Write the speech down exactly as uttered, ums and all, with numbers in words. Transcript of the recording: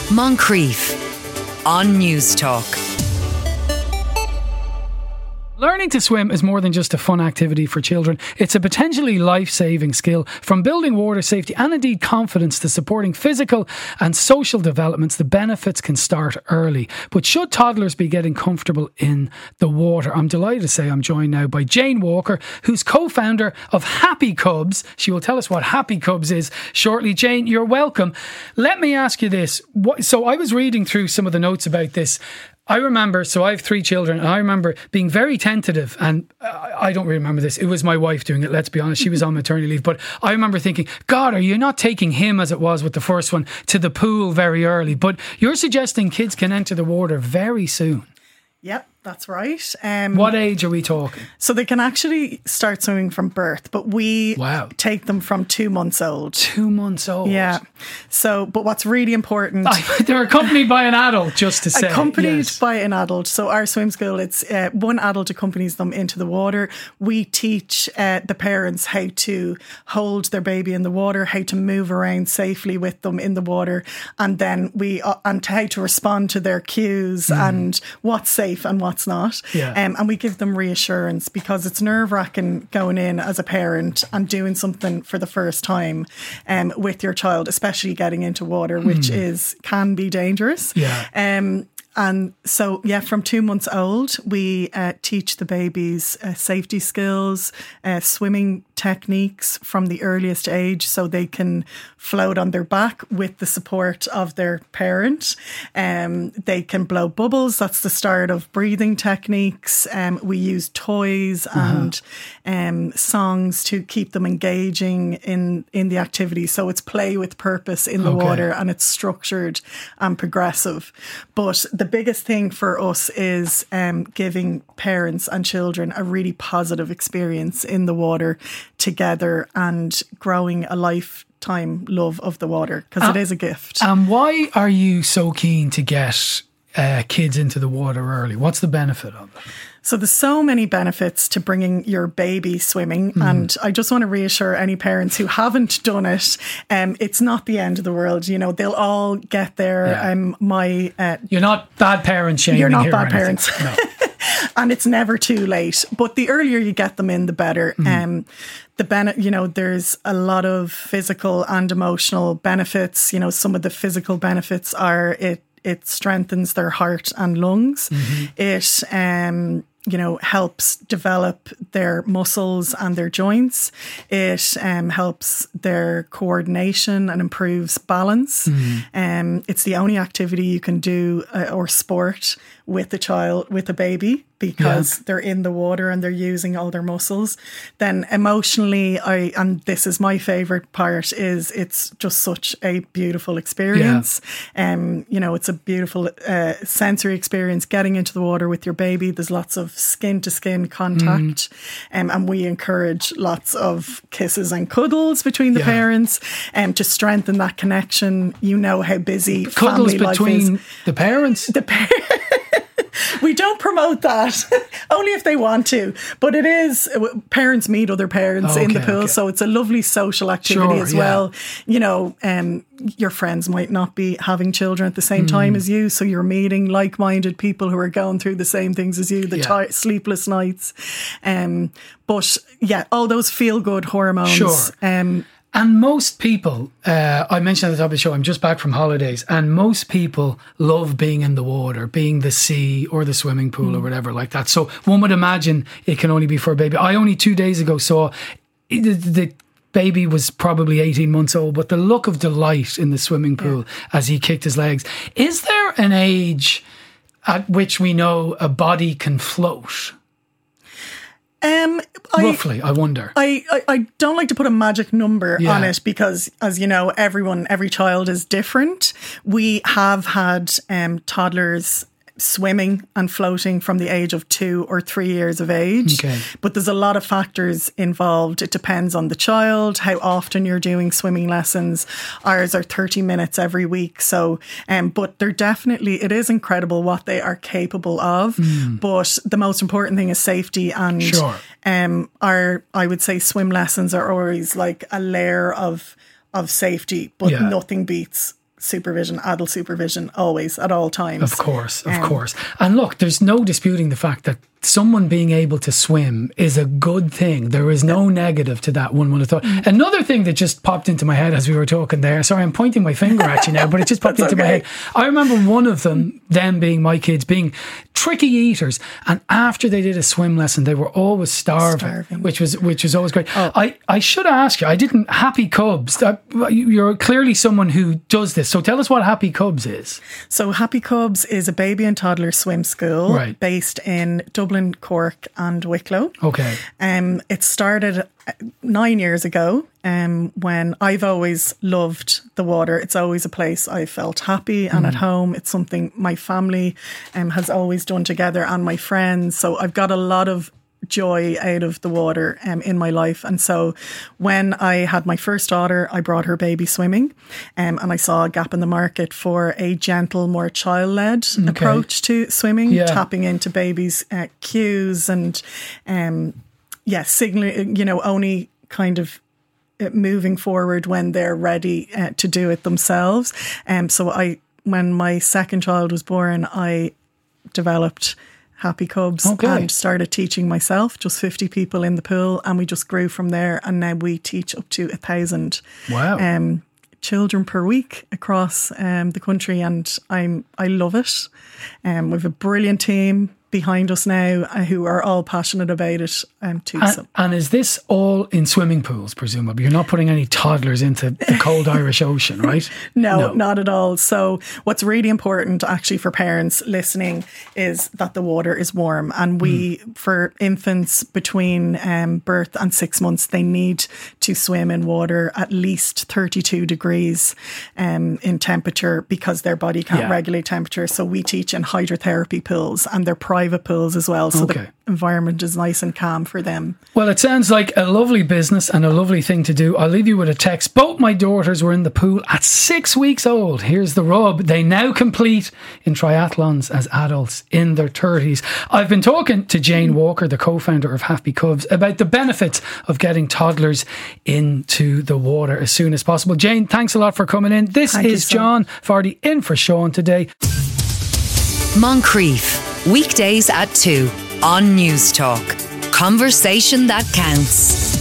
Moncrief on News Talk. Learning to swim is more than just a fun activity for children. It's a potentially life-saving skill. From building water safety and indeed confidence to supporting physical and social developments, the benefits can start early. But should toddlers be getting comfortable in the water? I'm delighted to say I'm joined now by Jane Walker, who's co-founder of Happy Cubs. She will tell us what Happy Cubs is shortly. Jane, you're welcome. Let me ask you this. What, so I was reading through some of the notes about this. I remember, so I have three children, and I remember being very tentative, and I don't really remember this. It was my wife doing it, let's be honest. She was on maternity leave, but I remember thinking, God, are you not taking him, as it was with the first one, to the pool very early? But you're suggesting kids can enter the water very soon. Yep, that's right. Um, what age are we talking? So they can actually start swimming from birth, but we wow. take them from two months old. Two months old? Yeah. So, but what's really important... They're accompanied by an adult, just to say. Accompanied yes. by an adult. So our swim school, it's uh, one adult accompanies them into the water. We teach uh, the parents how to hold their baby in the water, how to move around safely with them in the water, and then we uh, and how to respond to their cues mm. and what's safe and what's not. Yeah. Um, and we give them reassurance, because it's nerve-wracking going in as a parent and doing something for the first time um, with your child, especially getting into water, which mm. is can be dangerous. Yeah. Um, And so, yeah, from two months old, we uh, teach the babies uh, safety skills, uh, swimming techniques from the earliest age, so they can float on their back with the support of their parent. Um, they can blow bubbles. That's the start of breathing techniques. Um, we use toys uh-huh. and um, songs to keep them engaging in, in the activity. So it's play with purpose in the okay. water, and it's structured and progressive. But the The biggest thing for us is um, giving parents and children a really positive experience in the water together, and growing a lifetime love of the water, because uh, it is a gift. And why are you so keen to get uh, kids into the water early? What's the benefit of it? So there's so many benefits to bringing your baby swimming. Mm. And I just want to reassure any parents who haven't done it, um, it's not the end of the world. You know, they'll all get there. Yeah. Um, my uh, You're not bad parents shaming. You're not here bad parents. No. And it's never too late. But the earlier you get them in, the better. Mm. Um, the ben- you know, there's a lot of physical and emotional benefits. You know, some of the physical benefits are it, it strengthens their heart and lungs. Mm-hmm. It, um, you know, helps develop their muscles and their joints. It um, helps their coordination and improves balance. Mm-hmm. Um, it's the only activity you can do uh, or sport with a child, with a baby, because yeah. they're in the water and they're using all their muscles. Then emotionally, I and this is my favourite part, is it's just such a beautiful experience. Yeah. Um, you know, it's a beautiful uh, sensory experience getting into the water with your baby. There's lots of skin to skin contact, mm. um, and we encourage lots of kisses and cuddles between the yeah. parents, um, to strengthen that connection. You know how busy cuddles family life between is. the parents. The parents. We don't promote that, only if they want to. But it is, parents meet other parents okay, in the pool, okay. so it's a lovely social activity sure, as yeah. well. You know, um, your friends might not be having children at the same mm. time as you, so you're meeting like-minded people who are going through the same things as you, the yeah. t- sleepless nights. Um, but yeah, all those feel-good hormones. Sure. Um, And most people, uh, I mentioned at the top of the show, I'm just back from holidays, and most people love being in the water, being the sea or the swimming pool mm. or whatever like that. So one would imagine it can only be for a baby. I only two days ago saw the, the baby was probably eighteen months old, but the look of delight in the swimming pool yeah. as he kicked his legs. Is there an age at which we know a body can float? Um, I, Roughly, I wonder. I, I, I don't like to put a magic number yeah. on it, because, as you know, everyone, every child is different. We have had um, toddlers swimming and floating from the age of two or three years of age. Okay. But there's a lot of factors involved. It depends on the child, how often you're doing swimming lessons. Ours are thirty minutes every week. So, um, but they're definitely, it is incredible what they are capable of. Mm. But the most important thing is safety. And sure. um, our, I would say swim lessons are always like a layer of, of safety, but yeah. nothing beats supervision, adult supervision, always, at all times. Of course, of Um, course. And look, there's no disputing the fact that someone being able to swim is a good thing. There is no negative to that, one would have thought. Mm. Another thing that just popped into my head as we were talking there, sorry, I'm pointing my finger at you now, but it just popped into okay. my head. I remember one of them, them being my kids, being tricky eaters, and after they did a swim lesson, they were always starving, starving. which was which was always great. Oh. I, I should ask you, I didn't, Happy Cubs, you're clearly someone who does this, so tell us what Happy Cubs is. So Happy Cubs is a baby and toddler swim school right. based in Dublin, Cork and Wicklow. Okay. Um, it started nine years ago um, when I've always loved the water. It's always a place I felt happy and mm. at home. It's something my family um, has always done together and my friends. So I've got a lot of joy out of the water um, in my life. And so when I had my first daughter, I brought her baby swimming um, and I saw a gap in the market for a gentle, more child-led okay. approach to swimming, yeah. tapping into babies' uh, cues and um, yeah, signaling, you know, only kind of moving forward when they're ready uh, to do it themselves. Um, so I, when my second child was born, I developed Happy Cubs okay. and started teaching myself, just fifty people in the pool, and we just grew from there, and now we teach up to a thousand wow. um, children per week across um, the country, and I'm I love it. Um, we have a brilliant team behind us now uh, who are all passionate about it um, too. And, so. and is this all in swimming pools, presumably? You're not putting any toddlers into the cold Irish Ocean, right? No, no, not at all. So what's really important actually for parents listening is that the water is warm. And we, mm. for infants between um, birth and six months, they need to swim in water at least thirty-two degrees um, in temperature because their body can't yeah. regulate temperature. So we teach in hydrotherapy pools, and they're private pools as well, so okay. the environment is nice and calm for them. Well, it sounds like a lovely business and a lovely thing to do. I'll leave you with a text. Both my daughters were in the pool at six weeks old. Here's the rub. They now complete in triathlons as adults in their thirties. I've been talking to Jane Walker, the co-founder of Happy Cubs, about the benefits of getting toddlers into the water as soon as possible. Jane, thanks a lot for coming in. This Thank is John Fardy in for Sean today. Moncrief, weekdays at two on News Talk. Conversation that counts.